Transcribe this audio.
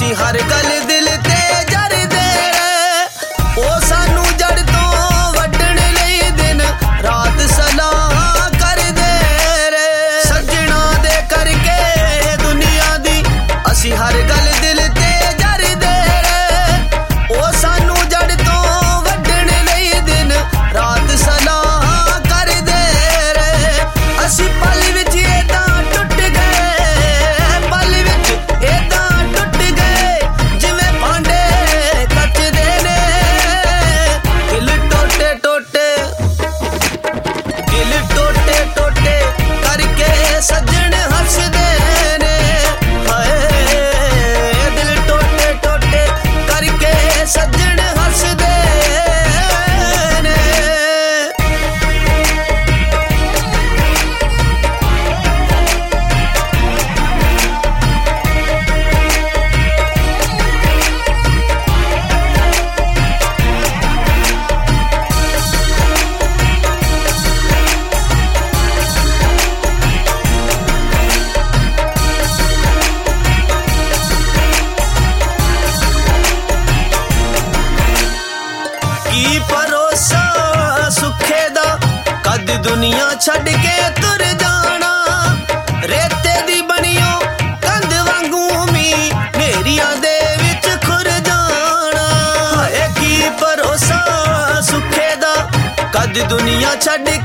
ਅਸੀਂ ਹਰ ਗੱਲ ਦਿਲ ਤੇ ਜਰਦੇ ਉਹ ਸਾਨੂੰ ਜੜ ਤੋਂ ਵੱਢਣ ਲਈ ਦਿਨ ਰਾਤ ਸਲਾਹ ਕਰਦੇ ਰੇ ਸੱਜਣਾ ਦੇ ਕਰਕੇ ਦੁਨੀਆ ਦੀ ਅਸੀਂ ਹਰ ਗੱਲ ਦਿਲ ਤੇ ਜਰਦੇ ਉਹ ਸਾਨੂੰ ਜੜ ਤੋਂ ਵੱਢਣ ਲਈ ਦਿਨ ਰਾਤ ਸਲਾਹ ਕਰਦੇ ਰੇ ਅਸੀਂ ਪਲ ਵਿੱਚ ਏਦਾਂ ਟੁੱਟ ਗਏ ਪਲ ਵਿੱਚ ਏਦਾਂ ਟੁੱਟ ਗਏ ਜਿਵੇਂ ਭਾਂਡੇ ਕੱਚਦੇ ਨੇ ਦਿਲ ਟੋਟੇ ਟੋਟੇ ਕਰਕੇ ਸੱਜਣ ਹੱਸਦੇ ਨੇ ਹਾਏ ਦਿਲ ਟੋਟੇ ਟੋਟੇ ਕਰਕੇ ਸੱਜਣ ਹੱਸਦੇ ਨੇ ਕੀ ਭਰੋਸਾ ਸੁੱਖੇ ਦਾ ਕਦ ਦੁਨੀਆ ਛੱਡ ਕੇ ਤੁਰ ਜਾਣਾ ਰੇਤੇ ਦੀ ਬਣੀਓ ਕੰਧ ਵਾਂਗੂ ਮੀ ਨੇਰੀਆਂ ਦੇ ਵਿੱਚ ਖੁਰ ਜਾਣਾ ਏ ਕੀ ਭਰੋਸਾ ਸੁੱਖੇ ਦਾ ਕਦ ਦੁਨੀਆ ਛੱਡ